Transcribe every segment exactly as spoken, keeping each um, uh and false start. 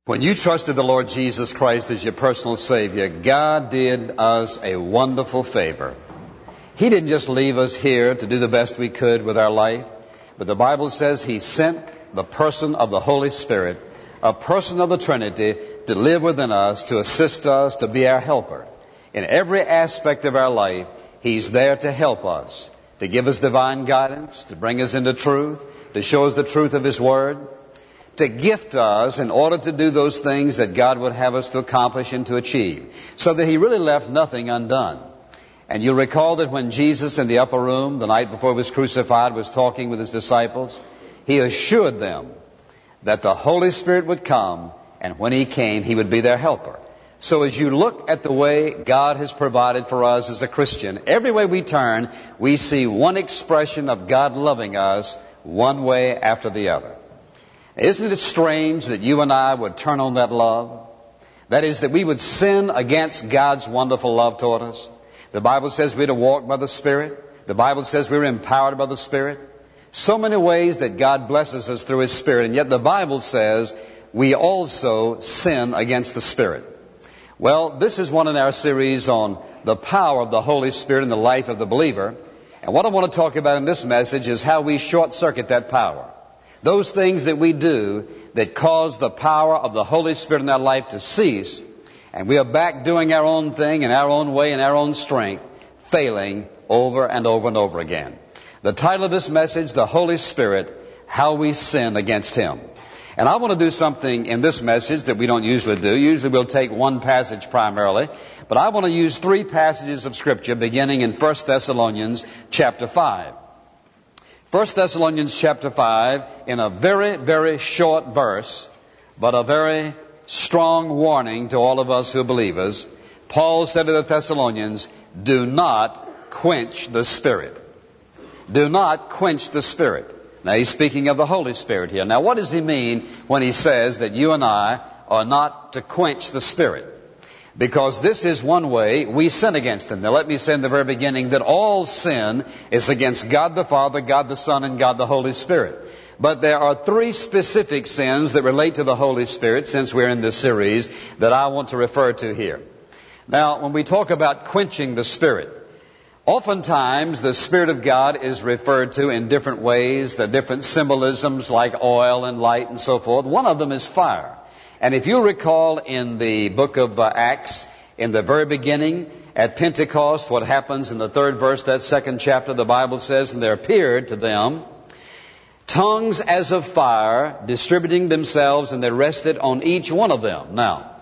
When you trusted the Lord Jesus Christ as your personal Savior, God did us a wonderful favor. He didn't just leave us here to do the best we could with our life, but the Bible says He sent the person of the Holy Spirit, a person of the Trinity, to live within us, to assist us, to be our helper. In every aspect of our life, He's there to help us, to give us divine guidance, to bring us into truth, to show us the truth of His Word, to gift us in order to do those things that God would have us to accomplish and to achieve, so that He really left nothing undone. And you'll recall that when Jesus in the upper room, the night before He was crucified, was talking with His disciples, He assured them that the Holy Spirit would come, and when He came, He would be their helper. So as you look at the way God has provided for us as a Christian, every way we turn, we see one expression of God loving us one way after the other. Isn't it strange that you and I would turn on that love? That is, that we would sin against God's wonderful love toward us. The Bible says we're to walk by the Spirit. The Bible says we're empowered by the Spirit. So many ways that God blesses us through His Spirit, and yet the Bible says we also sin against the Spirit. Well, this is one in our series on the power of the Holy Spirit in the life of the believer. And what I want to talk about in this message is how we short-circuit that power. Those things that we do that cause the power of the Holy Spirit in our life to cease, and we are back doing our own thing in our own way, in our own strength, failing over and over and over again. The title of this message, The Holy Spirit, How We Sin Against Him. And I want to do something in this message that we don't usually do. Usually we'll take one passage primarily, but I want to use three passages of Scripture beginning in First Thessalonians chapter five. First Thessalonians chapter five, in a very, very short verse, but a very strong warning to all of us who are believers. Paul said to the Thessalonians, do not quench the Spirit. Do not quench the Spirit. Now he's speaking of the Holy Spirit here. Now what does he mean when he says that you and I are not to quench the Spirit? Because this is one way we sin against Him. Now let me say in the very beginning that all sin is against God the Father, God the Son, and God the Holy Spirit. But there are three specific sins that relate to the Holy Spirit, since we're in this series, that I want to refer to here. Now, when we talk about quenching the Spirit, oftentimes the Spirit of God is referred to in different ways. There are different symbolisms like oil and light and so forth. One of them is fire. And if you recall in the book of uh, Acts, in the very beginning, at Pentecost, what happens in the third verse, that second chapter, the Bible says, and there appeared to them tongues as of fire, distributing themselves, and they rested on each one of them. Now,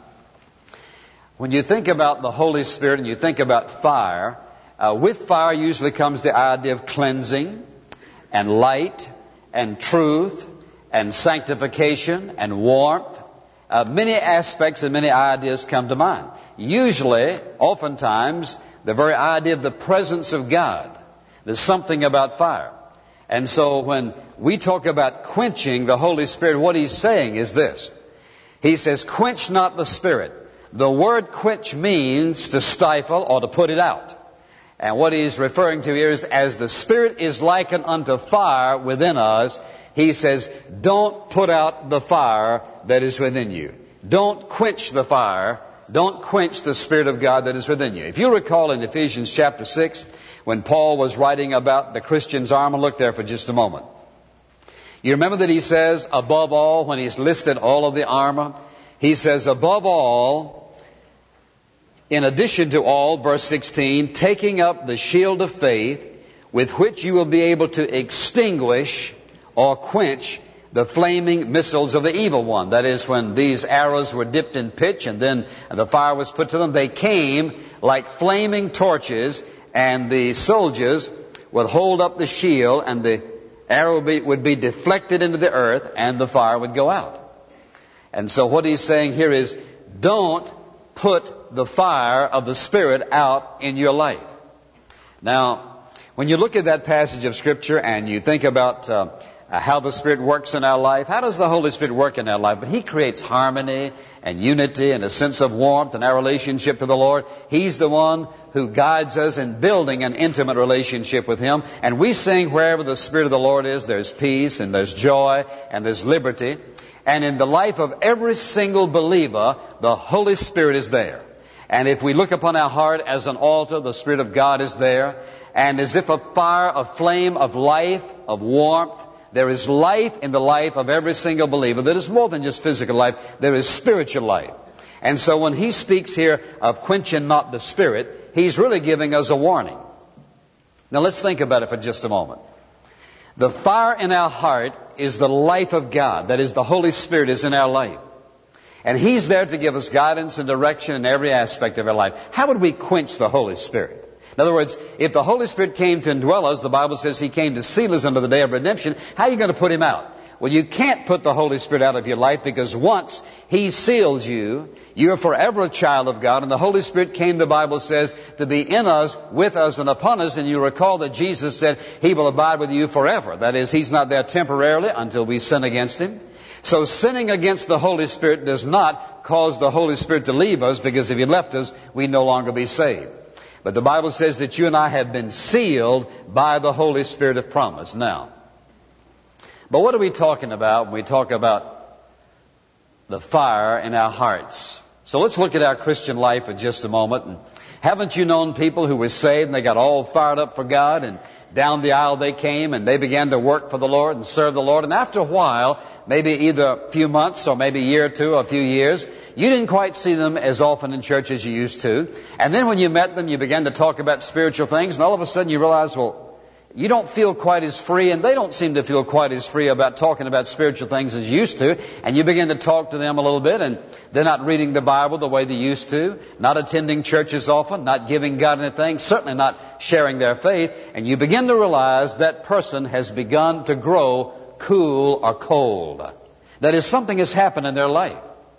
when you think about the Holy Spirit and you think about fire, uh, with fire usually comes the idea of cleansing and light and truth and sanctification and warmth. Uh, many aspects and many ideas come to mind. Usually, oftentimes, the very idea of the presence of God. There's something about fire. And so when we talk about quenching the Holy Spirit, what he's saying is this. He says, quench not the Spirit. The word quench means to stifle or to put it out. And what he's referring to here is, as the Spirit is likened unto fire within us, he says, don't put out the fire that is within you. Don't quench the fire. Don't quench the Spirit of God that is within you. If you recall in Ephesians chapter six, when Paul was writing about the Christian's armor, look there for just a moment. You remember that he says, above all, when he's listed all of the armor, he says, above all, in addition to all, verse sixteen, taking up the shield of faith, with which you will be able to extinguish or quench the flaming missiles of the evil one. That is, when these arrows were dipped in pitch and then the fire was put to them, they came like flaming torches, and the soldiers would hold up the shield, and the arrow would be, would be deflected into the earth, and the fire would go out. And so what he's saying here is, don't put the fire of the Spirit out in your life. Now, when you look at that passage of Scripture and you think about uh, how the Spirit works in our life, how does the Holy Spirit work in our life? But He creates harmony and unity and a sense of warmth in our relationship to the Lord. He's the one who guides us in building an intimate relationship with Him. And we sing, wherever the Spirit of the Lord is, there's peace and there's joy and there's liberty. And in the life of every single believer, the Holy Spirit is there. And if we look upon our heart as an altar, the Spirit of God is there. And as if a fire, a flame of life, of warmth, there is life in the life of every single believer. That is more than just physical life. There is spiritual life. And so when he speaks here of quenching not the Spirit, he's really giving us a warning. Now let's think about it for just a moment. The fire in our heart is the life of God. That is, the Holy Spirit is in our life. And he's there to give us guidance and direction in every aspect of our life. How would we quench the Holy Spirit? In other words, if the Holy Spirit came to indwell us, the Bible says he came to seal us unto the day of redemption, how are you going to put him out? Well, you can't put the Holy Spirit out of your life, because once he sealed you, you are forever a child of God. And the Holy Spirit came, the Bible says, to be in us, with us, and upon us. And you recall that Jesus said he will abide with you forever. That is, he's not there temporarily until we sin against him. So sinning against the Holy Spirit does not cause the Holy Spirit to leave us, because if he left us, we'd no longer be saved. But the Bible says that you and I have been sealed by the Holy Spirit of promise. Now, but what are we talking about when we talk about the fire in our hearts? So let's look at our Christian life for just a moment. And haven't you known people who were saved and they got all fired up for God, and down the aisle they came and they began to work for the Lord and serve the Lord, and after a while, maybe either a few months or maybe a year or two or a few years, you didn't quite see them as often in church as you used to. And then when you met them, you began to talk about spiritual things, and all of a sudden you realize, well, you don't feel quite as free, and they don't seem to feel quite as free about talking about spiritual things as you used to. And you begin to talk to them a little bit, and they're not reading the Bible the way they used to, not attending churches often, not giving God anything, certainly not sharing their faith. And you begin to realize that person has begun to grow cool or cold. That is, something has happened in their life.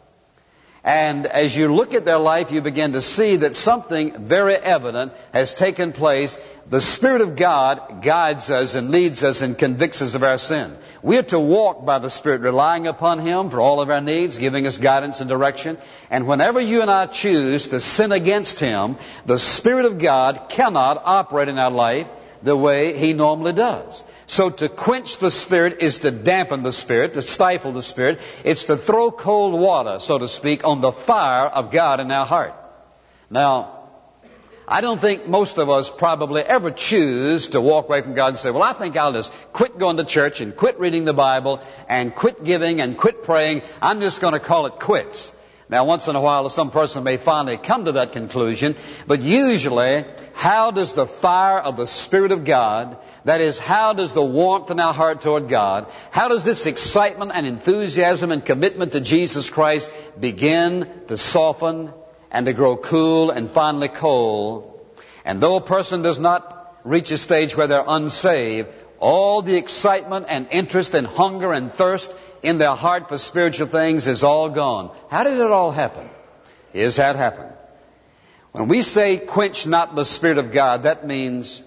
And as you look at their life, you begin to see that something very evident has taken place. The Spirit of God guides us and leads us and convicts us of our sin. We are to walk by the Spirit, relying upon him for all of our needs, giving us guidance and direction. And whenever you and I choose to sin against him, the Spirit of God cannot operate in our life the way he normally does. So to quench the Spirit is to dampen the Spirit, to stifle the Spirit. It's to throw cold water, so to speak, on the fire of God in our heart. Now, I don't think most of us probably ever choose to walk away from God and say, well, I think I'll just quit going to church and quit reading the Bible and quit giving and quit praying. I'm just going to call it quits. Now, once in a while, some person may finally come to that conclusion, but usually, how does the fire of the Spirit of God, that is, how does the warmth in our heart toward God, how does this excitement and enthusiasm and commitment to Jesus Christ begin to soften and to grow cool and finally cold? And though a person does not reach a stage where they're unsaved, all the excitement and interest and hunger and thirst in their heart for spiritual things is all gone. How did it all happen? Here's how it happened. When we say quench not the Spirit of God, that means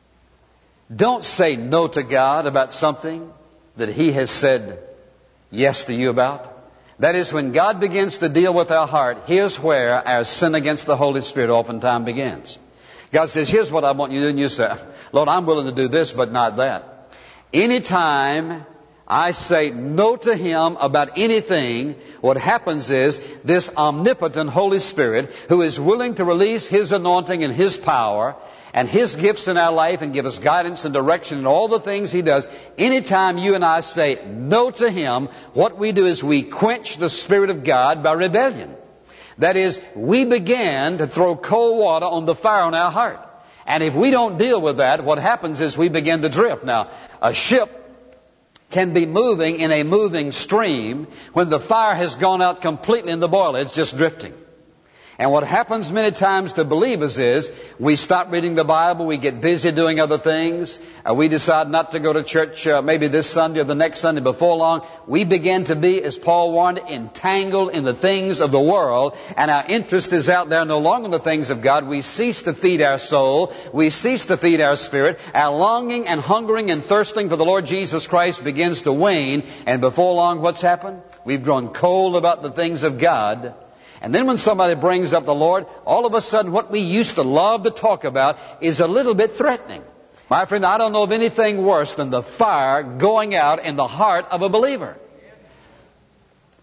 don't say no to God about something that he has said yes to you about. That is, when God begins to deal with our heart, here's where our sin against the Holy Spirit oftentimes begins. God says, here's what I want you to do, and you say, Lord, I'm willing to do this, but not that. Anytime I say no to him about anything, what happens is this omnipotent Holy Spirit, who is willing to release his anointing and his power and his gifts in our life and give us guidance and direction in all the things he does, anytime you and I say no to him, what we do is we quench the Spirit of God by rebellion. That is, we begin to throw cold water on the fire in our heart. And if we don't deal with that, what happens is we begin to drift. Now, a ship can be moving in a moving stream when the fire has gone out completely in the boiler. It's just drifting. And what happens many times to believers is we stop reading the Bible, we get busy doing other things, uh, we decide not to go to church uh, maybe this Sunday or the next Sunday. Before long, we begin to be, as Paul warned, entangled in the things of the world, and our interest is out there no longer in the things of God. We cease to feed our soul, we cease to feed our spirit. Our longing and hungering and thirsting for the Lord Jesus Christ begins to wane, and before long, what's happened? We've grown cold about the things of God. And then when somebody brings up the Lord, all of a sudden what we used to love to talk about is a little bit threatening. My friend, I don't know of anything worse than the fire going out in the heart of a believer.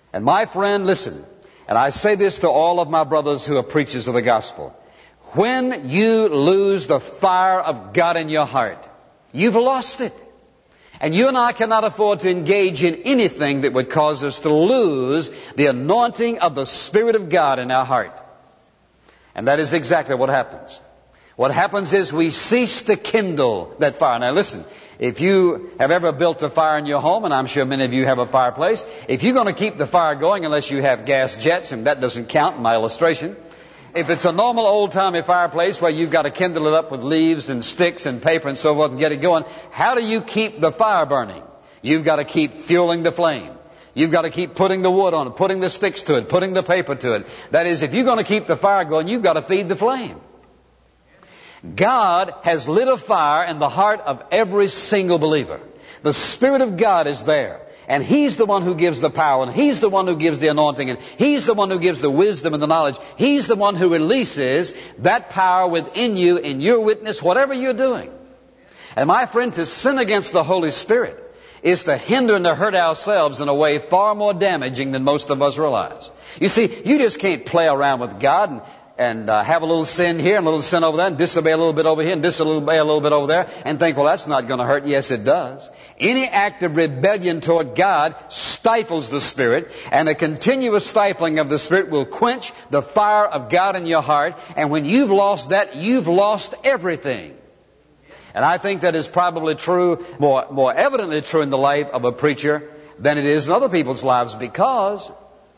And my friend, listen, and I say this to all of my brothers who are preachers of the gospel. When you lose the fire of God in your heart, you've lost it. And you and I cannot afford to engage in anything that would cause us to lose the anointing of the Spirit of God in our heart. And that is exactly what happens. What happens is we cease to kindle that fire. Now listen, if you have ever built a fire in your home, and I'm sure many of you have a fireplace, if you're going to keep the fire going unless you have gas jets, and that doesn't count in my illustration, if it's a normal old-timey fireplace where you've got to kindle it up with leaves and sticks and paper and so forth and get it going, how do you keep the fire burning? You've got to keep fueling the flame. You've got to keep putting the wood on it, putting the sticks to it, putting the paper to it. That is, if you're going to keep the fire going, you've got to feed the flame. God has lit a fire in the heart of every single believer. The Spirit of God is there. And He's the one who gives the power, and He's the one who gives the anointing, and He's the one who gives the wisdom and the knowledge. He's the one who releases that power within you in your witness, whatever you're doing. And my friend, to sin against the Holy Spirit is to hinder and to hurt ourselves in a way far more damaging than most of us realize. You see, you just can't play around with God and and uh, have a little sin here and a little sin over there and disobey a little bit over here and disobey a little bit over there and think, well, that's not going to hurt. Yes, it does. Any act of rebellion toward God stifles the Spirit, and a continuous stifling of the Spirit will quench the fire of God in your heart. And when you've lost that, you've lost everything. And I think that is probably true, more, more evidently true in the life of a preacher than it is in other people's lives, because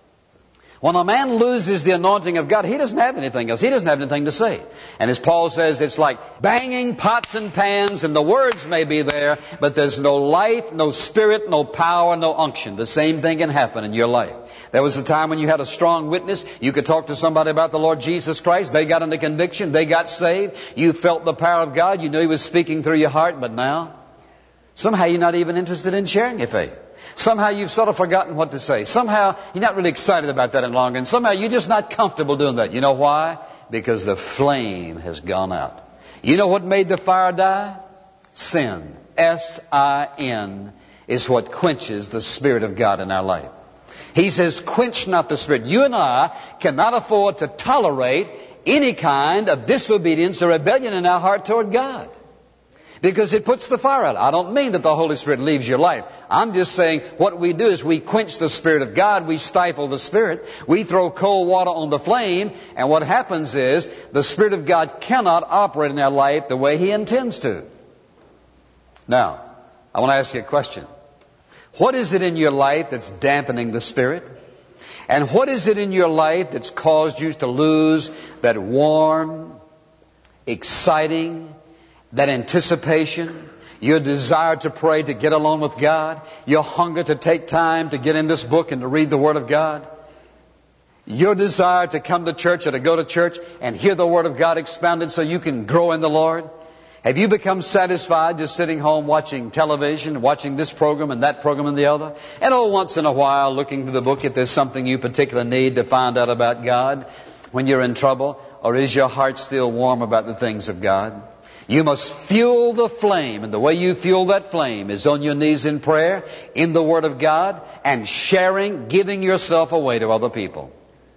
when a man loses the anointing of God, he doesn't have anything else. He doesn't have anything to say. And as Paul says, it's like banging pots and pans, and the words may be there, but there's no life, no spirit, no power, no unction. The same thing can happen in your life. There was a time when you had a strong witness. You could talk to somebody about the Lord Jesus Christ. They got into conviction. They got saved. You felt the power of God. You knew He was speaking through your heart. But now, somehow you're not even interested in sharing your faith. Somehow you've sort of forgotten what to say. Somehow you're not really excited about that any longer. And somehow you're just not comfortable doing that. You know why? Because the flame has gone out. You know what made the fire die? Sin. S I N is what quenches the Spirit of God in our life. He says, quench not the Spirit. You and I cannot afford to tolerate any kind of disobedience or rebellion in our heart toward God, because it puts the fire out. I don't mean that the Holy Spirit leaves your life. I'm just saying what we do is we quench the Spirit of God. We stifle the Spirit. We throw cold water on the flame. And what happens is the Spirit of God cannot operate in our life the way He intends to. Now, I want to ask you a question. What is it in your life that's dampening the Spirit? And what is it in your life that's caused you to lose that warm, exciting, that anticipation, your desire to pray, to get alone with God, your hunger to take time to get in this book and to read the Word of God, your desire to come to church or to go to church and hear the Word of God expounded so you can grow in the Lord? Have you become satisfied just sitting home watching television, watching this program and that program and the other? And oh, once in a while looking through the book if there's something you particularly need to find out about God when you're in trouble? Or is your heart still warm about the things of God? You must fuel the flame, and the way you fuel that flame is on your knees in prayer, in the Word of God, and sharing, giving yourself away to other people.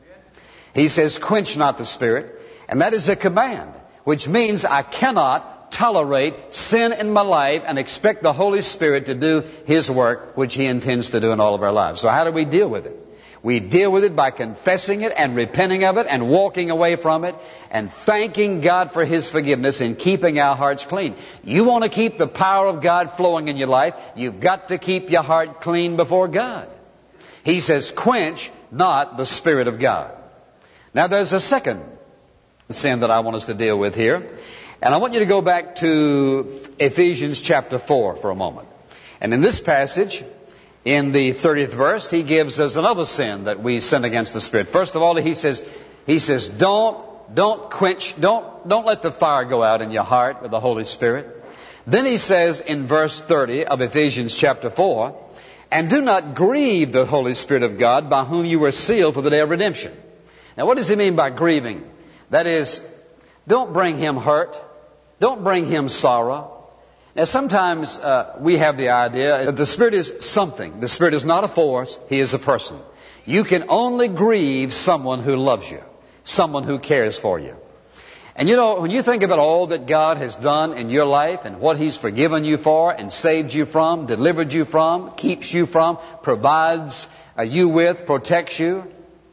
He says, quench not the Spirit, and that is a command, which means I cannot tolerate sin in my life and expect the Holy Spirit to do His work, which He intends to do in all of our lives. So how do we deal with it? We deal with it by confessing it and repenting of it and walking away from it and thanking God for His forgiveness and keeping our hearts clean. You want to keep the power of God flowing in your life, you've got to keep your heart clean before God. He says, quench not the Spirit of God. Now there's a second sin that I want us to deal with here. And I want you to go back to Ephesians chapter four for a moment. And in this passage, in the thirtieth verse, he gives us another sin that we sin against the Spirit. First of all, he says, he says, don't, don't quench, don't, don't let the fire go out in your heart with the Holy Spirit. Then he says in verse thirty of Ephesians chapter four, and do not grieve the Holy Spirit of God, by whom you were sealed for the day of redemption. Now, what does he mean by grieving? That is, don't bring Him hurt. Don't bring Him sorrow. Now, sometimes uh, we have the idea that the Spirit is something. The Spirit is not a force. He is a person. You can only grieve someone who loves you, someone who cares for you. And you know, when you think about all that God has done in your life and what He's forgiven you for and saved you from, delivered you from, keeps you from, provides uh, you with, protects you.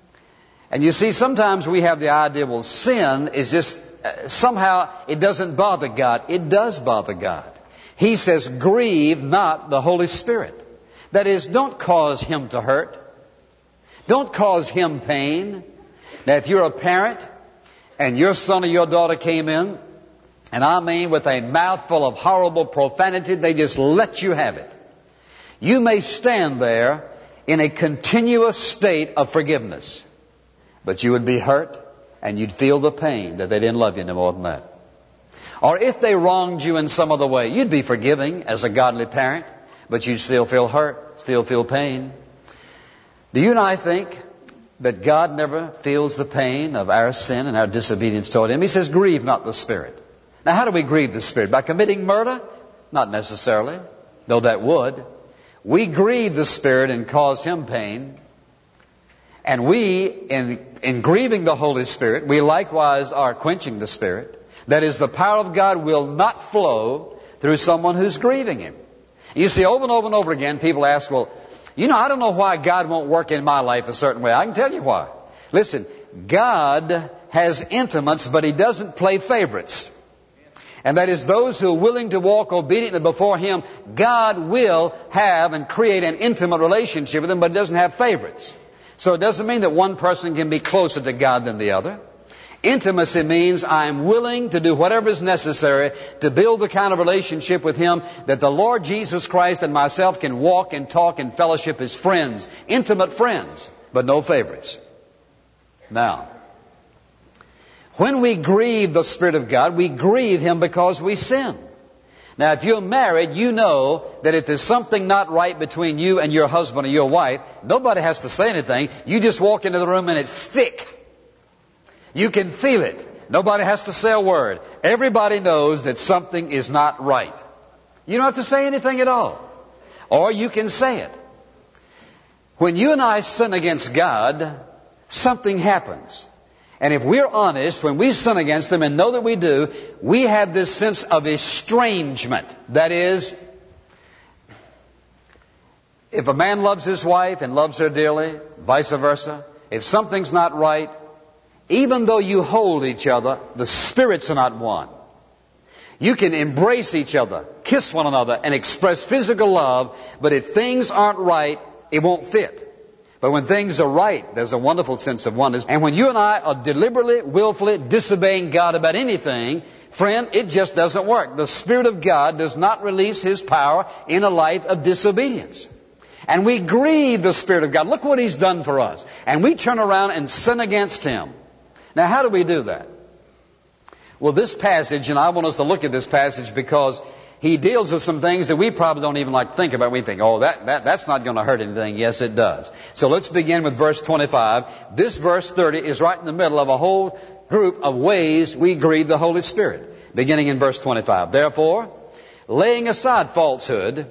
And you see, sometimes we have the idea, well, sin is just, uh, somehow it doesn't bother God. It does bother God. He says, grieve not the Holy Spirit. That is, don't cause Him to hurt. Don't cause Him pain. Now, if you're a parent, and your son or your daughter came in, and I mean with a mouthful of horrible profanity, they just let you have it. You may stand there in a continuous state of forgiveness, but you would be hurt and you'd feel the pain that they didn't love you no more than that. Or if they wronged you in some other way, you'd be forgiving as a godly parent, but you'd still feel hurt, still feel pain. Do you and I think that God never feels the pain of our sin and our disobedience toward Him? He says, grieve not the Spirit. Now, how do we grieve the Spirit? By committing murder? Not necessarily, though that would. We grieve the Spirit and cause Him pain. And we, in, in grieving the Holy Spirit, we likewise are quenching the Spirit. That is, the power of God will not flow through someone who's grieving Him. You see, over and over and over again, people ask, well, you know, I don't know why God won't work in my life a certain way. I can tell you why. Listen, God has intimates, but He doesn't play favorites. And that is, those who are willing to walk obediently before Him, God will have and create an intimate relationship with them, but He doesn't have favorites. So it doesn't mean that one person can be closer to God than the other. Intimacy means I'm willing to do whatever is necessary to build the kind of relationship with Him that the Lord Jesus Christ and myself can walk and talk and fellowship as friends, intimate friends, but no favorites. Now, when we grieve the Spirit of God, we grieve Him because we sin. Now, if you're married, you know that if there's something not right between you and your husband or your wife, nobody has to say anything. You just walk into the room and it's thick. You can feel it. Nobody has to say a word. Everybody knows that something is not right. You don't have to say anything at all. Or you can say it. When you and I sin against God, something happens. And if we're honest, when we sin against Him and know that we do, we have this sense of estrangement. That is, if a man loves his wife and loves her dearly, vice versa, if something's not right, even though you hold each other, the spirits are not one. You can embrace each other, kiss one another, and express physical love, but if things aren't right, it won't fit. But when things are right, there's a wonderful sense of oneness. And when you and I are deliberately, willfully disobeying God about anything, friend, it just doesn't work. The Spirit of God does not release His power in a life of disobedience. And we grieve the Spirit of God. Look what He's done for us. And we turn around and sin against Him. Now, how do we do that? Well, this passage, and I want us to look at this passage because he deals with some things that we probably don't even like to think about. We think, oh, that, that that's not going to hurt anything. Yes, it does. So let's begin with verse twenty-five. This verse thirty is right in the middle of a whole group of ways we grieve the Holy Spirit. Beginning in verse twenty-five. Therefore, laying aside falsehood,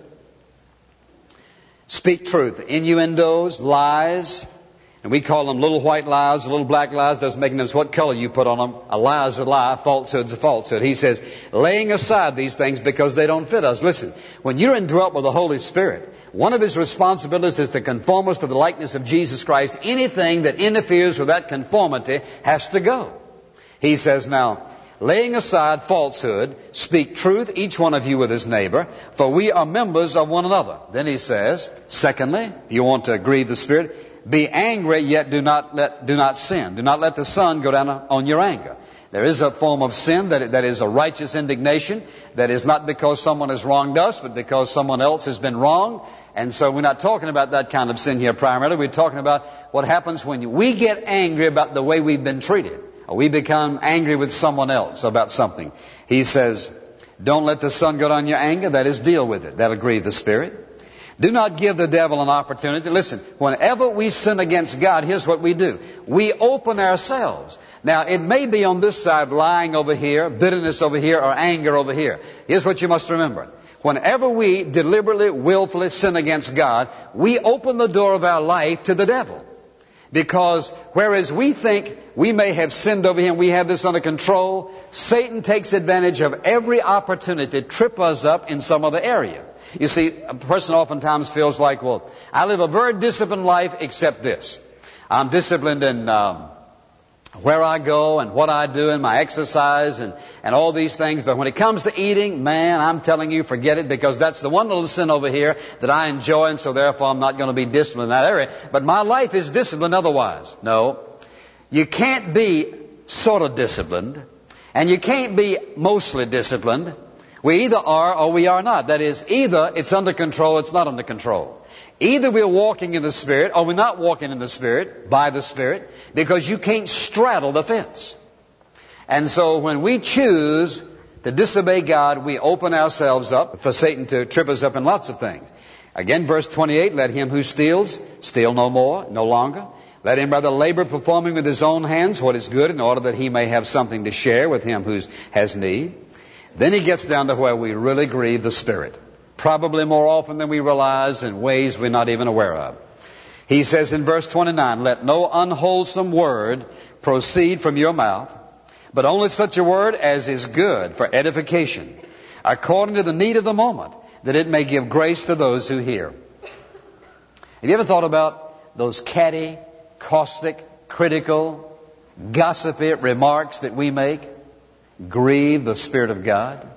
speak truth. Innuendos, lies. And we call them little white lies, little black lies. Doesn't make any difference what color you put on them. A lie is a lie, falsehood's a falsehood. He says, laying aside these things because they don't fit us. Listen, when you're indwelt with the Holy Spirit, one of His responsibilities is to conform us to the likeness of Jesus Christ. Anything that interferes with that conformity has to go. He says now, laying aside falsehood, speak truth, each one of you with his neighbor, for we are members of one another. Then he says, secondly, if you want to grieve the Spirit, be angry, yet do not let, do not sin. Do not let the sun go down on your anger. There is a form of sin that, that is a righteous indignation. That is not because someone has wronged us, but because someone else has been wronged. And so we're not talking about that kind of sin here primarily. We're talking about what happens when we get angry about the way we've been treated. Or we become angry with someone else about something. He says, don't let the sun go down your anger. That is, deal with it. That'll grieve the Spirit. Do not give the devil an opportunity. Listen, whenever we sin against God, here's what we do. We open ourselves. Now, it may be on this side, lying over here, bitterness over here, or anger over here. Here's what you must remember. Whenever we deliberately, willfully sin against God, we open the door of our life to the devil. Because whereas we think we may have sinned over him, we have this under control, Satan takes advantage of every opportunity to trip us up in some other area. You see, a person oftentimes feels like, well, I live a very disciplined life except this. I'm disciplined in um, where I go and what I do and my exercise and, and all these things. But when it comes to eating, man, I'm telling you, forget it, because that's the one little sin over here that I enjoy, and so therefore I'm not going to be disciplined in that area. But my life is disciplined otherwise. No. You can't be sort of disciplined, and you can't be mostly disciplined. We either are or we are not. That is, either it's under control or it's not under control. Either we're walking in the Spirit or we're not walking in the Spirit, by the Spirit, because you can't straddle the fence. And so when we choose to disobey God, we open ourselves up for Satan to trip us up in lots of things. Again, verse twenty-eight, let him who steals, steal no more, no longer. Let him rather labor, performing with his own hands what is good, in order that he may have something to share with him who has need. Then he gets down to where we really grieve the Spirit. Probably more often than we realize, in ways we're not even aware of. He says in verse twenty-nine, let no unwholesome word proceed from your mouth, but only such a word as is good for edification, according to the need of the moment, that it may give grace to those who hear. Have you ever thought about those catty, caustic, critical, gossipy remarks that we make grieve the Spirit of God?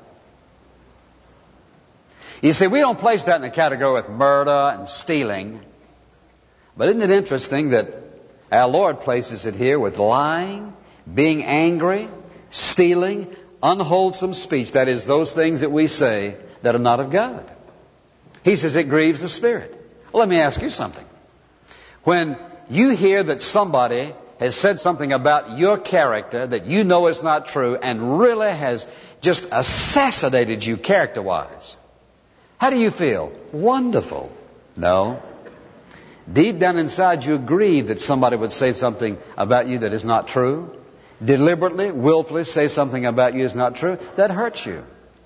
You see, we don't place that in a category with murder and stealing. But isn't it interesting that our Lord places it here with lying, being angry, stealing, unwholesome speech. That is, those things that we say that are not of God. He says it grieves the Spirit. Well, let me ask you something. When you hear that somebody has said something about your character that you know is not true and really has just assassinated you character-wise, how do you feel? Wonderful. No. Deep down inside you grieve that somebody would say something about you that is not true. Deliberately, willfully say something about you is not true. That hurts you.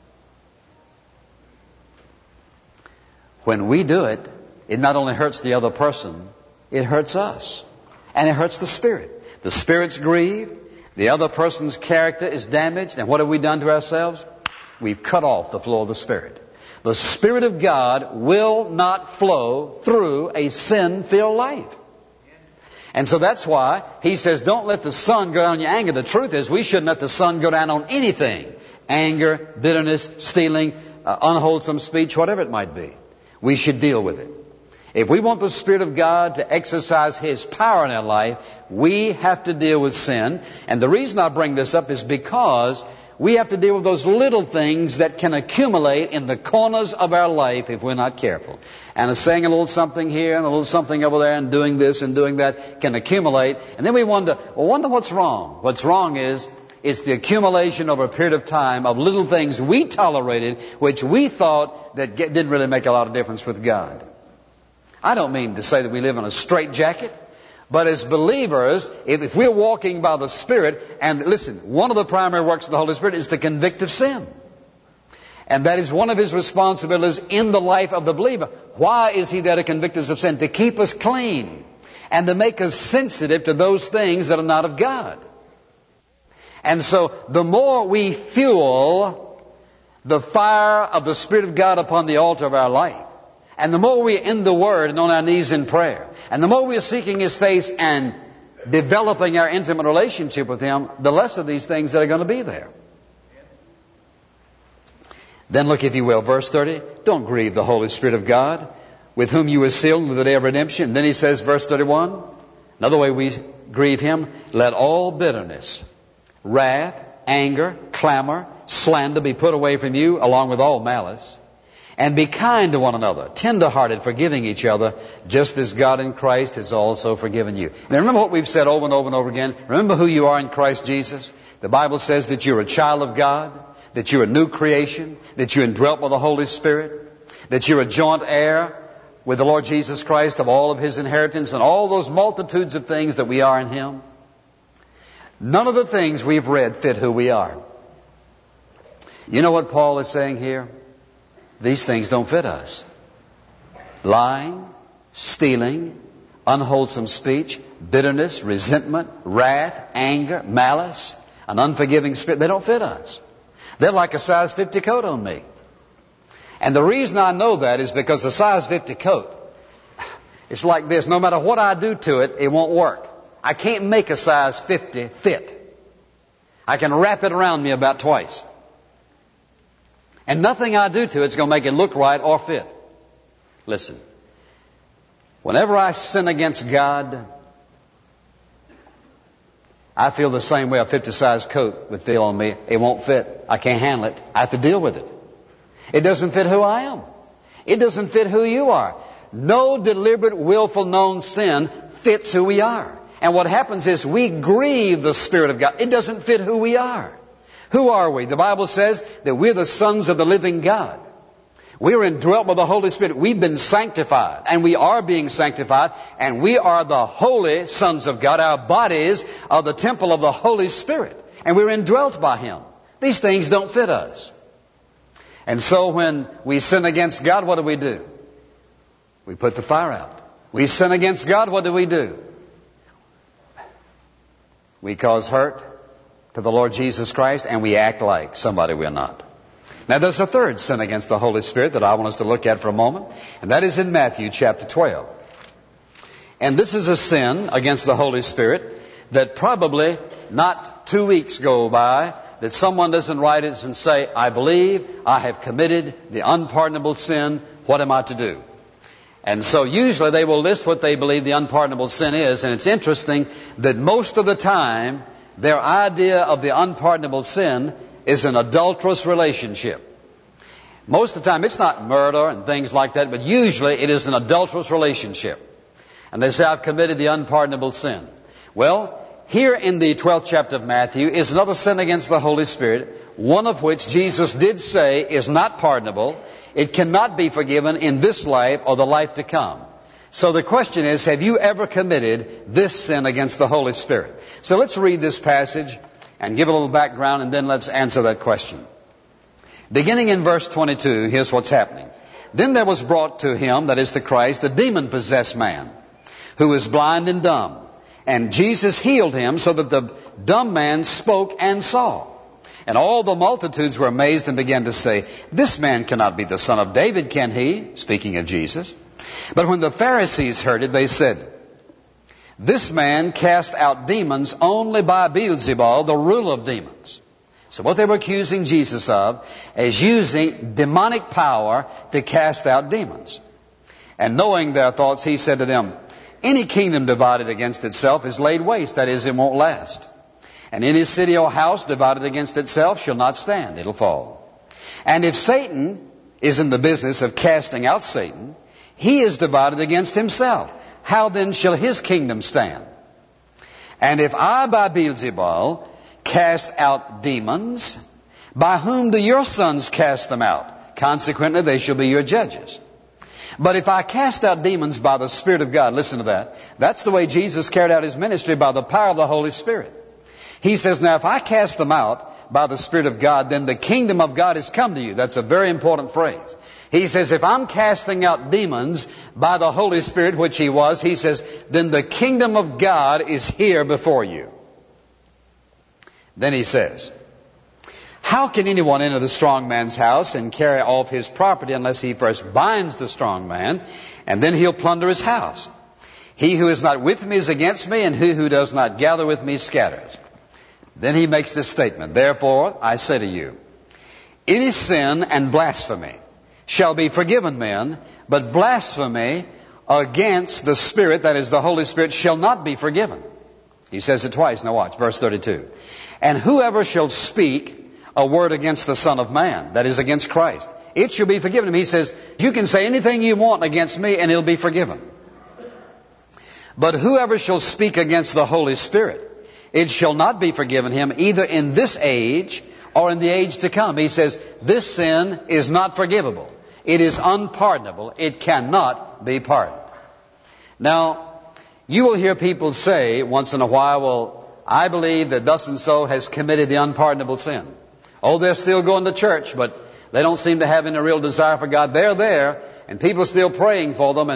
When we do it, it not only hurts the other person, it hurts us. And it hurts the Spirit. The Spirit's grieved. The other person's character is damaged. And what have we done to ourselves? We've cut off the flow of the Spirit. The Spirit of God will not flow through a sin-filled life. And so that's why he says, don't let the sun go down on your anger. The truth is, we shouldn't let the sun go down on anything. Anger, bitterness, stealing, uh, unwholesome speech, whatever it might be. We should deal with it. If we want the Spirit of God to exercise His power in our life, we have to deal with sin. And the reason I bring this up is because we have to deal with those little things that can accumulate in the corners of our life if we're not careful. And saying a little something here and a little something over there and doing this and doing that can accumulate. And then we wonder, well, wonder what's wrong. What's wrong is it's the accumulation over a period of time of little things we tolerated, which we thought that didn't really make a lot of difference with God. I don't mean to say that we live in a straitjacket. But as believers, if, if we're walking by the Spirit, and listen, one of the primary works of the Holy Spirit is to convict of sin. And that is one of His responsibilities in the life of the believer. Why is He there to convict us of sin? To keep us clean and to make us sensitive to those things that are not of God. And so the more we fuel the fire of the Spirit of God upon the altar of our life, and the more we're in the Word and on our knees in prayer, and the more we're seeking His face and developing our intimate relationship with Him, the less of these things that are going to be there. Then look, if you will, verse thirty. Don't grieve the Holy Spirit of God, with whom you were sealed unto the day of redemption. And then he says, verse thirty-one, another way we grieve Him, let all bitterness, wrath, anger, clamor, slander be put away from you, along with all malice. And be kind to one another, tender-hearted, forgiving each other, just as God in Christ has also forgiven you. Now remember what we've said over and over and over again. Remember who you are in Christ Jesus. The Bible says that you're a child of God, that you're a new creation, that you're indwelt by the Holy Spirit, that you're a joint heir with the Lord Jesus Christ of all of His inheritance and all those multitudes of things that we are in Him. None of the things we've read fit who we are. You know what Paul is saying here? These things don't fit us. Lying, stealing, unwholesome speech, bitterness, resentment, wrath, anger, malice, an unforgiving spirit. They don't fit us. They're like a size fifty coat on me. And the reason I know that is because a size fifty coat, it's like this. No matter what I do to it, it won't work. I can't make a size fifty fit. I can wrap it around me about twice. And nothing I do to it is going to make it look right or fit. Listen. Whenever I sin against God, I feel the same way a fifty size coat would feel on me. It won't fit. I can't handle it. I have to deal with it. It doesn't fit who I am. It doesn't fit who you are. No deliberate, willful, known sin fits who we are. And what happens is we grieve the Spirit of God. It doesn't fit who we are. Who are we? The Bible says that we're the sons of the living God. We are indwelt by the Holy Spirit. We've been sanctified, and we are being sanctified, and we are the holy sons of God. Our bodies are the temple of the Holy Spirit, and we're indwelt by Him. These things don't fit us. And so when we sin against God, what do we do? We put the fire out. We sin against God, what do we do? We cause hurt to the Lord Jesus Christ, and we act like somebody we're not. Now there's a third sin against the Holy Spirit that I want us to look at for a moment, and that is in Matthew chapter twelve. And this is a sin against the Holy Spirit that probably not two weeks go by that someone doesn't write it and say, I believe I have committed the unpardonable sin. What am I to do? And so usually they will list what they believe the unpardonable sin is. And it's interesting that most of the time their idea of the unpardonable sin is an adulterous relationship. Most of the time it's not murder and things like that, but usually it is an adulterous relationship. And they say, I've committed the unpardonable sin. Well, here in the twelfth chapter of Matthew is another sin against the Holy Spirit, one of which Jesus did say is not pardonable. It cannot be forgiven in this life or the life to come. So the question is, have you ever committed this sin against the Holy Spirit? So let's read this passage and give a little background, and then let's answer that question. Beginning in verse twenty-two, here's what's happening. Then there was brought to him, that is to Christ, a demon-possessed man who was blind and dumb. And Jesus healed him so that the dumb man spoke and saw. And all the multitudes were amazed and began to say, this man cannot be the son of David, can he? Speaking of Jesus. But when the Pharisees heard it, they said, this man cast out demons only by Beelzebul, the ruler of demons. So what they were accusing Jesus of is using demonic power to cast out demons. And knowing their thoughts, he said to them, any kingdom divided against itself is laid waste, that is, it won't last. And any city or house divided against itself shall not stand, it'll fall. And if Satan is in the business of casting out Satan, he is divided against himself. How then shall his kingdom stand? And if I by Beelzebul cast out demons, by whom do your sons cast them out? Consequently, they shall be your judges. But if I cast out demons by the Spirit of God, listen to that. That's the way Jesus carried out his ministry, by the power of the Holy Spirit. He says, now if I cast them out by the Spirit of God, then the kingdom of God has come to you. That's a very important phrase. He says, if I'm casting out demons by the Holy Spirit, which he was, he says, then the kingdom of God is here before you. Then he says, how can anyone enter the strong man's house and carry off his property unless he first binds the strong man, and then he'll plunder his house? He who is not with me is against me, and he who does not gather with me scatters. Then he makes this statement, therefore I say to you, any sin and blasphemy shall be forgiven men, but blasphemy against the Spirit, that is the Holy Spirit, shall not be forgiven. He says it twice. Now watch, verse thirty-two. And whoever shall speak a word against the Son of Man, that is against Christ, it shall be forgiven him. He says, you can say anything you want against me and it'll be forgiven. But whoever shall speak against the Holy Spirit, it shall not be forgiven him either in this age or in the age to come. He says, this sin is not forgivable. It is unpardonable. It cannot be pardoned. Now, you will hear people say once in a while, well, I believe that thus and so has committed the unpardonable sin. Oh, they're still going to church, but they don't seem to have any real desire for God. They're there, and people are still praying for them. And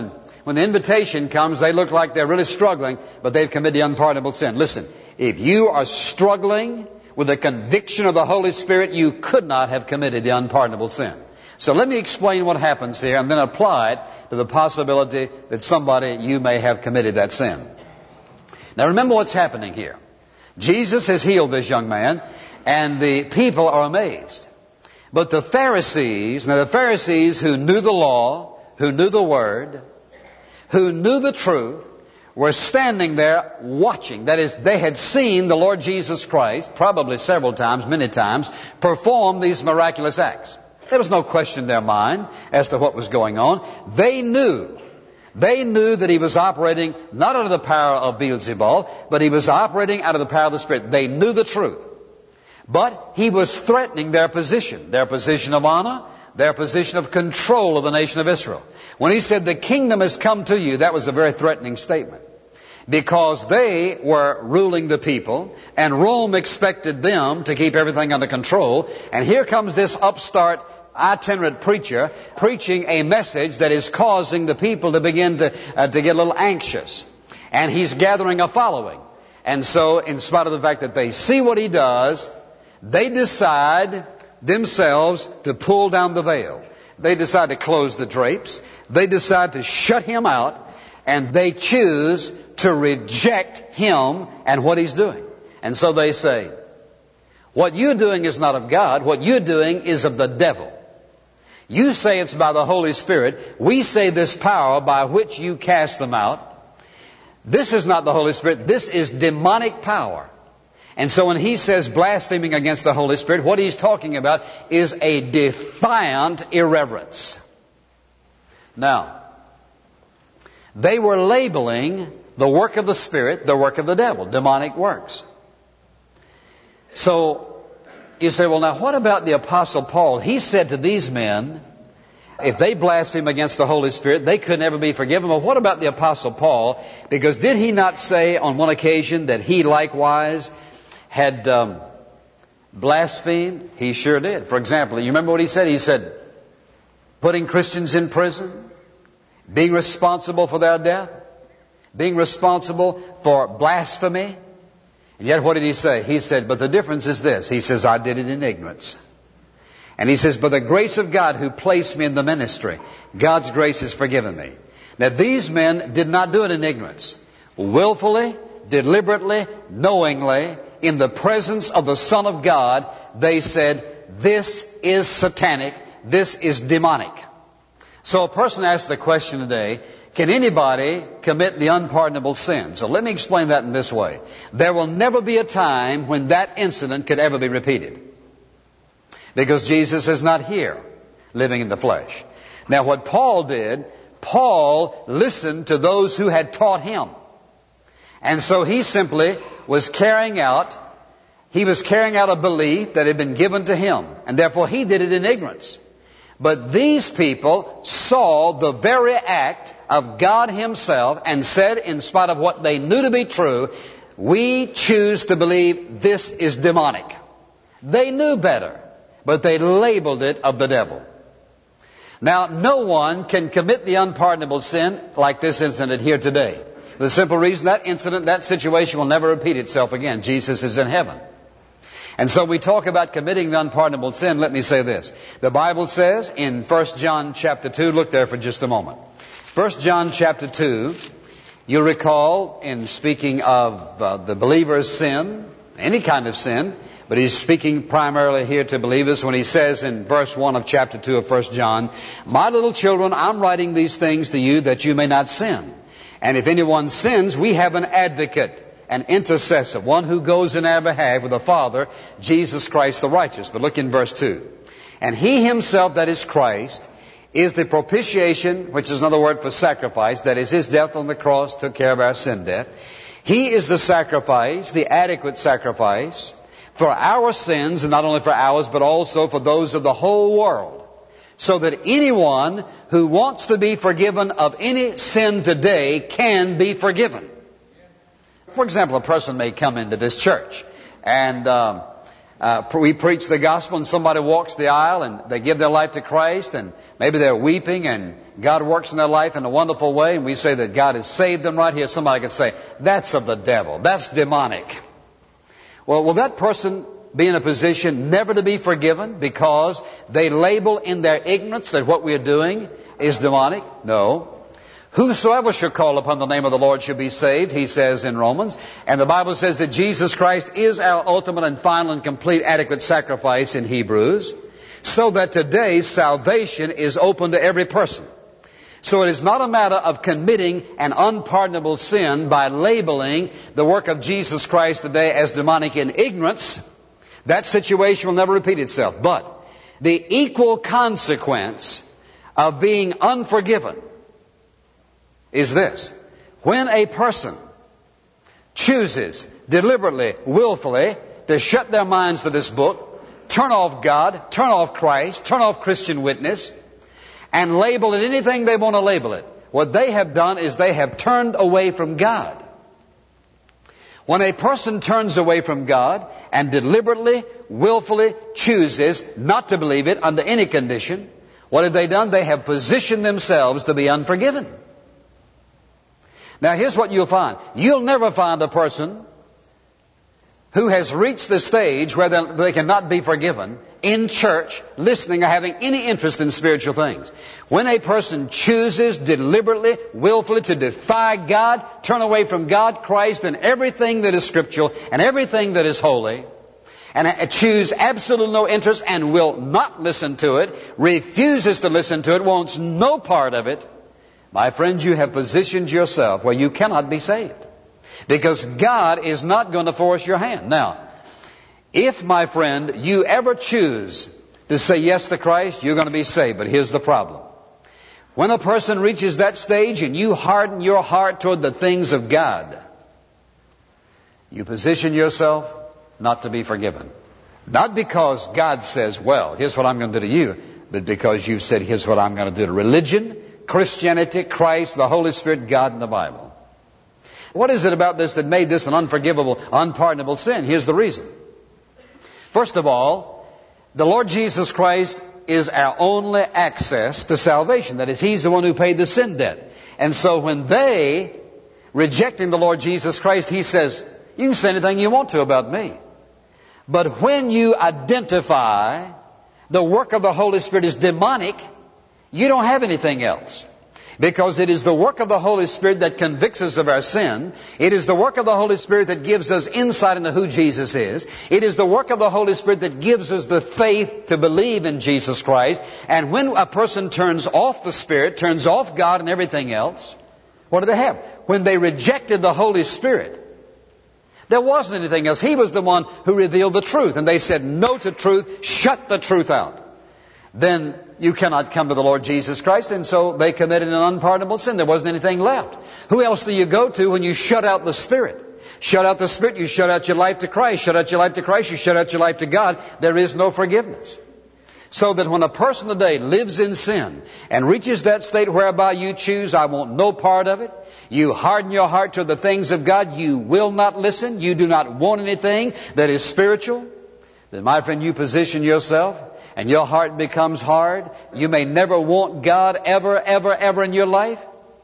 when the invitation comes, they look like they're really struggling, but they've committed the unpardonable sin. Listen, if you are struggling with the conviction of the Holy Spirit, you could not have committed the unpardonable sin. So let me explain what happens here and then apply it to the possibility that somebody, you may have committed that sin. Now remember what's happening here. Jesus has healed this young man, and the people are amazed. But the Pharisees, now the Pharisees who knew the law, who knew the Word, who knew the truth, were standing there watching. That is, they had seen the Lord Jesus Christ, probably several times, many times, perform these miraculous acts. There was no question in their mind as to what was going on. They knew. They knew that he was operating not under the power of Beelzebul, but he was operating out of the power of the Spirit. They knew the truth. But he was threatening their position, their position of honor, their position of control of the nation of Israel. When he said, the kingdom has come to you, that was a very threatening statement. Because they were ruling the people, and Rome expected them to keep everything under control. And here comes this upstart itinerant preacher preaching a message that is causing the people to begin to, uh, to get a little anxious. And he's gathering a following. And so, in spite of the fact that they see what he does, they decide themselves to pull down the veil. They decide to close the drapes. They decide to shut him out. And they choose to reject him and what he's doing. And so they say, what you're doing is not of God. What you're doing is of the devil. You say it's by the Holy Spirit. We say this power by which you cast them out. This is not the Holy Spirit. This is demonic power. And so when he says blaspheming against the Holy Spirit, what he's talking about is a defiant irreverence. Now, they were labeling the work of the Spirit the work of the devil, demonic works. So you say, well, now what about the Apostle Paul? He said to these men, if they blaspheme against the Holy Spirit, they could never be forgiven. Well, what about the Apostle Paul? Because did he not say on one occasion that he likewise had um, blasphemed? He sure did. For example, you remember what he said? He said, putting Christians in prison, being responsible for their death, being responsible for blasphemy. And yet what did he say? He said, but the difference is this. He says, I did it in ignorance. And he says, by the grace of God who placed me in the ministry, God's grace has forgiven me. Now these men did not do it in ignorance. Willfully, deliberately, knowingly, in the presence of the Son of God, they said, this is satanic, this is demonic. So a person asks the question today, can anybody commit the unpardonable sin? So let me explain that in this way. There will never be a time when that incident could ever be repeated. Because Jesus is not here, living in the flesh. Now what Paul did, Paul listened to those who had taught him. And so he simply was carrying out, he was carrying out a belief that had been given to him. And therefore he did it in ignorance. But these people saw the very act of God himself and said, in spite of what they knew to be true, we choose to believe this is demonic. They knew better, but they labeled it of the devil. Now, no one can commit the unpardonable sin like this incident here today. For the simple reason that incident, that situation will never repeat itself again. Jesus is in heaven. And so we talk about committing the unpardonable sin. Let me say this. The Bible says in First John chapter two, look there for just a moment. First John chapter two, you'll recall in speaking of uh, the believer's sin, any kind of sin, but he's speaking primarily here to believers when he says in verse one of chapter two of First John, my little children, I'm writing these things to you that you may not sin. And if anyone sins, we have an advocate, an intercessor, one who goes in our behalf with the Father, Jesus Christ the righteous. But look in verse two. And he himself, that is Christ, is the propitiation, which is another word for sacrifice, that is his death on the cross took care of our sin debt. He is the sacrifice, the adequate sacrifice, for our sins, and not only for ours, but also for those of the whole world. So that anyone who wants to be forgiven of any sin today can be forgiven. For example, a person may come into this church and um, Uh, we preach the gospel and somebody walks the aisle and they give their life to Christ and maybe they're weeping and God works in their life in a wonderful way and we say that God has saved them right here. Somebody could say, that's of the devil. That's demonic. Well, will that person be in a position never to be forgiven because they label in their ignorance that what we are doing is demonic? No. Whosoever shall call upon the name of the Lord shall be saved, he says in Romans. And the Bible says that Jesus Christ is our ultimate and final and complete adequate sacrifice in Hebrews. So that today salvation is open to every person. So it is not a matter of committing an unpardonable sin by labeling the work of Jesus Christ today as demonic in ignorance. That situation will never repeat itself. But the equal consequence of being unforgiven is this. When a person chooses deliberately, willfully, to shut their minds to this book, turn off God, turn off Christ, turn off Christian witness, and label it anything they want to label it, what they have done is they have turned away from God. When a person turns away from God and deliberately, willfully chooses not to believe it under any condition, what have they done? They have positioned themselves to be unforgiven. Now here's what you'll find. You'll never find a person who has reached the stage where they cannot be forgiven in church, listening or having any interest in spiritual things. When a person chooses deliberately, willfully to defy God, turn away from God, Christ, and everything that is scriptural and everything that is holy, and choose absolute no interest and will not listen to it, refuses to listen to it, wants no part of it, my friends, you have positioned yourself where you cannot be saved. Because God is not going to force your hand. Now, if, my friend, you ever choose to say yes to Christ, you're going to be saved. But here's the problem. When a person reaches that stage and you harden your heart toward the things of God, you position yourself not to be forgiven. Not because God says, well, here's what I'm going to do to you, but because you said, here's what I'm going to do to religion, Christianity, Christ, the Holy Spirit, God, and the Bible. What is it about this that made this an unforgivable, unpardonable sin? Here's the reason. First of all, the Lord Jesus Christ is our only access to salvation. That is, He's the one who paid the sin debt. And so when they, rejecting the Lord Jesus Christ, He says, you can say anything you want to about me. But when you identify the work of the Holy Spirit as demonic, you don't have anything else. Because it is the work of the Holy Spirit that convicts us of our sin. It is the work of the Holy Spirit that gives us insight into who Jesus is. It is the work of the Holy Spirit that gives us the faith to believe in Jesus Christ. And when a person turns off the Spirit, turns off God and everything else, what do they have? When they rejected the Holy Spirit, there wasn't anything else. He was the one who revealed the truth. And they said no to truth, shut the truth out. Then you cannot come to the Lord Jesus Christ. And so they committed an unpardonable sin. There wasn't anything left. Who else do you go to when you shut out the Spirit? Shut out the Spirit, you shut out your life to Christ. Shut out your life to Christ, you shut out your life to God. There is no forgiveness. So that when a person today lives in sin and reaches that state whereby you choose, I want no part of it, you harden your heart to the things of God, you will not listen, you do not want anything that is spiritual, then my friend, you position yourself and your heart becomes hard. You may never want God ever, ever, ever in your life.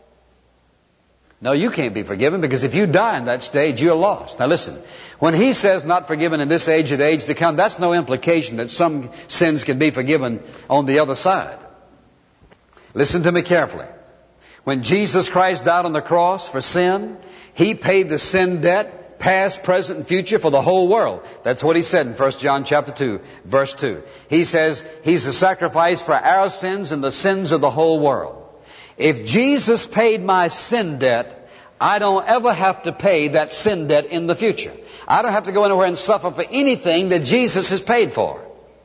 No, you can't be forgiven, because if you die in that stage, you're lost. Now listen, when He says not forgiven in this age or the age to come, that's no implication that some sins can be forgiven on the other side. Listen to me carefully. When Jesus Christ died on the cross for sin, He paid the sin debt, past, present, and future, for the whole world. That's what He said in First John chapter two, verse two. He says He's the sacrifice for our sins and the sins of the whole world. If Jesus paid my sin debt, I don't ever have to pay that sin debt in the future. I don't have to go anywhere and suffer for anything that Jesus has paid for.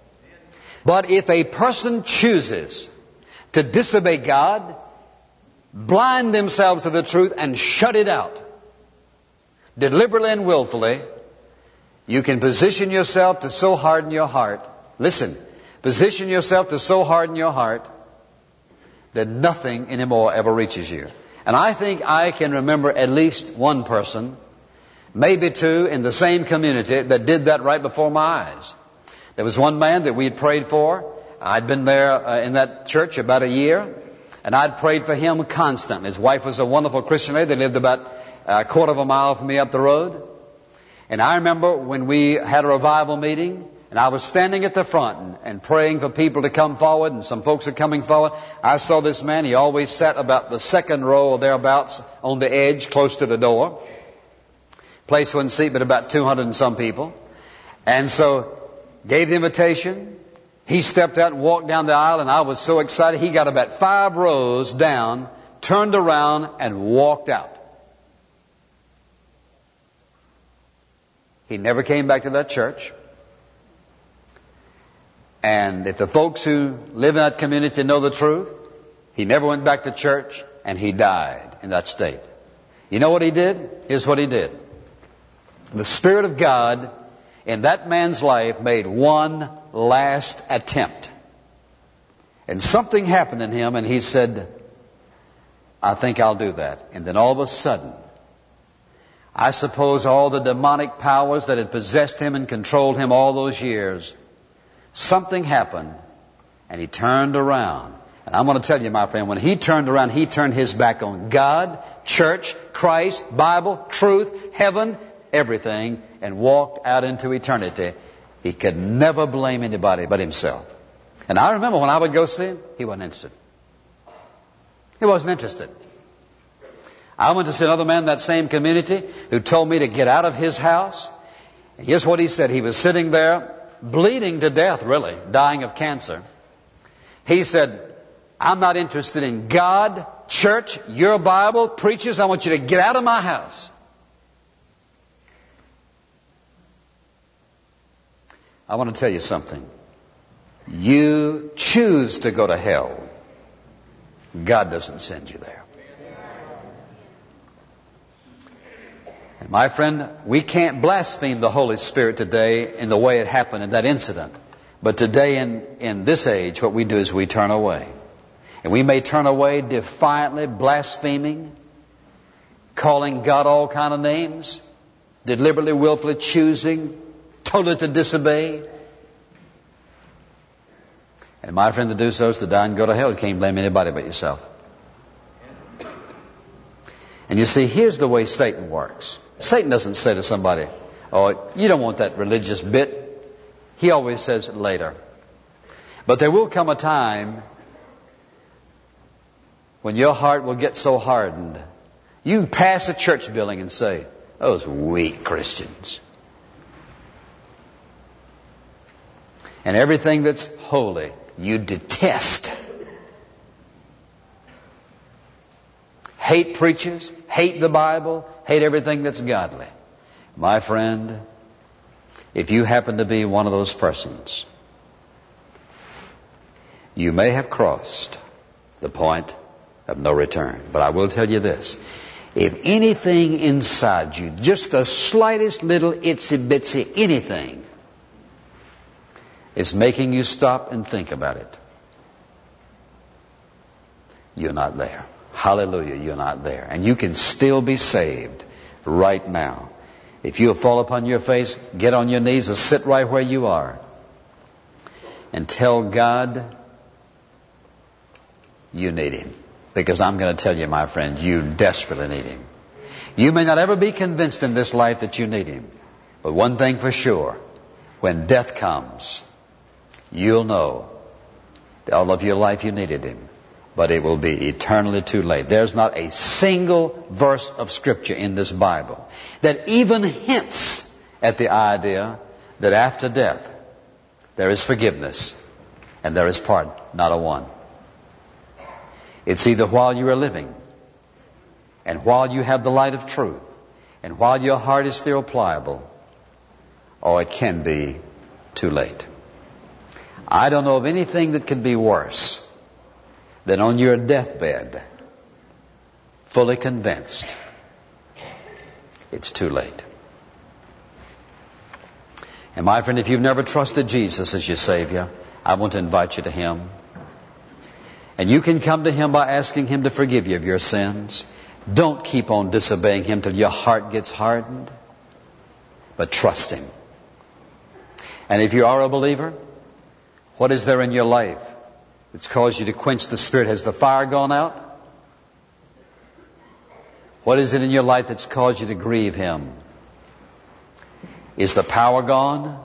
But if a person chooses to disobey God, blind themselves to the truth, and shut it out, deliberately and willfully, you can position yourself to so harden your heart. Listen, position yourself to so harden your heart that nothing anymore ever reaches you. And I think I can remember at least one person maybe two in the same community that did that right before my eyes. There was one man that we had prayed for. I'd been there uh, in that church about a year, and I'd prayed for him constantly. His wife was a wonderful Christian lady. They lived about a quarter of a mile from me up the road. And I remember when we had a revival meeting, and I was standing at the front and, and praying for people to come forward, and some folks are coming forward. I saw this man. He always sat about the second row or thereabouts on the edge, close to the door. Place wouldn't seat but about two hundred and some people. And so gave the invitation. He stepped out and walked down the aisle, and I was so excited. He got about five rows down, turned around, and walked out. He never came back to that church. And if the folks who live in that community know the truth, he never went back to church, and he died in that state. You know what he did? Here's what he did. The Spirit of God in that man's life made one last attempt. And something happened in him, and he said, I think I'll do that. And then all of a sudden, I suppose all the demonic powers that had possessed him and controlled him all those years, something happened, and he turned around. And I'm going to tell you, my friend, when he turned around, he turned his back on God, church, Christ, Bible, truth, heaven, everything, and walked out into eternity. He could never blame anybody but himself. And I remember when I would go see him, he wasn't interested. He wasn't interested. I went to see another man in that same community who told me to get out of his house. And here's what he said. He was sitting there, bleeding to death, really, dying of cancer. He said, I'm not interested in God, church, your Bible, preachers. I want you to get out of my house. I want to tell you something. You choose to go to hell. God doesn't send you there. And my friend, we can't blaspheme the Holy Spirit today in the way it happened in that incident. But today in, in this age, what we do is we turn away. And we may turn away defiantly, blaspheming, calling God all kind of names, deliberately, willfully choosing totally to disobey. And my friend, to do so is to die and go to hell. You can't blame anybody but yourself. And you see, here's the way Satan works. Satan doesn't say to somebody, oh, you don't want that religious bit. He always says later. But there will come a time when your heart will get so hardened. You pass a church building and say, those weak Christians. And everything that's holy, you detest. Hate preachers, hate the Bible, hate everything that's godly. My friend, if you happen to be one of those persons, you may have crossed the point of no return. But I will tell you this. If anything inside you, just the slightest little itsy bitsy anything, is making you stop and think about it, you're not there. Hallelujah, you're not there. And you can still be saved right now. If you'll fall upon your face, get on your knees or sit right where you are and tell God you need Him. Because I'm going to tell you, my friend, you desperately need Him. You may not ever be convinced in this life that you need Him. But one thing for sure, when death comes, you'll know that all of your life you needed Him. But it will be eternally too late. There's not a single verse of Scripture in this Bible that even hints at the idea that after death there is forgiveness and there is pardon. Not a one. It's either while you are living and while you have the light of truth and while your heart is still pliable, or it can be too late. I don't know of anything that could be worse than on your deathbed, fully convinced it's too late. And my friend, if you've never trusted Jesus as your Savior, I want to invite you to Him. And you can come to Him by asking Him to forgive you of your sins. Don't keep on disobeying Him till your heart gets hardened. but trust Him. And if you are a believer, what is there in your life that's caused you to quench the Spirit? Has the fire gone out? What is it in your life that's caused you to grieve Him? Is the power gone?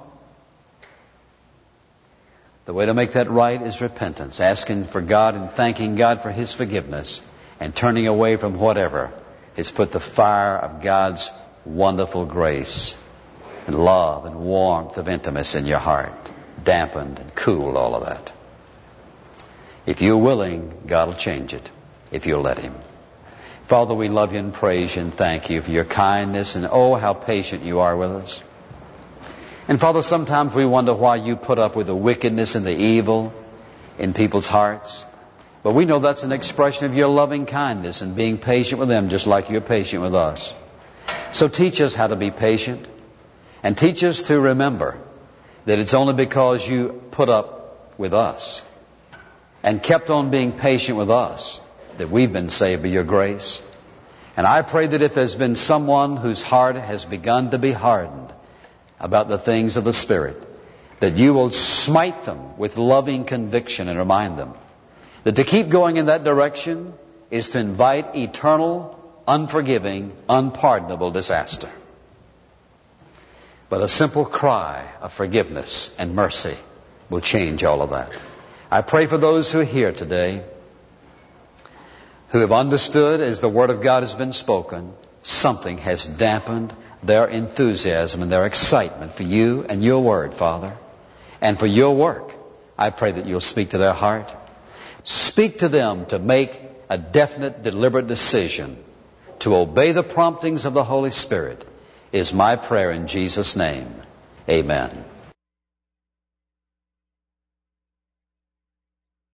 The way to make that right is repentance, asking for God and thanking God for His forgiveness, and turning away from whatever has put the fire of God's wonderful grace and love and warmth of intimacy in your heart, dampened and cooled all of that. If you're willing, God will change it, if you'll let Him. Father, we love You and praise You and thank You for Your kindness, and oh, how patient You are with us. And Father, sometimes we wonder why You put up with the wickedness and the evil in people's hearts. But we know that's an expression of Your loving kindness and being patient with them just like You're patient with us. So teach us how to be patient, and teach us to remember that it's only because You put up with us and kept on being patient with us that we've been saved by Your grace. And I pray that if there's been someone whose heart has begun to be hardened about the things of the Spirit, that You will smite them with loving conviction and remind them that to keep going in that direction is to invite eternal, unforgiving, unpardonable disaster. But a simple cry of forgiveness and mercy will change all of that. I pray for those who are here today, who have understood as the Word of God has been spoken, something has dampened their enthusiasm and their excitement for You and Your Word, Father, and for Your work. I pray that You'll speak to their heart. Speak to them to make a definite, deliberate decision to obey the promptings of the Holy Spirit is my prayer in Jesus' name. Amen.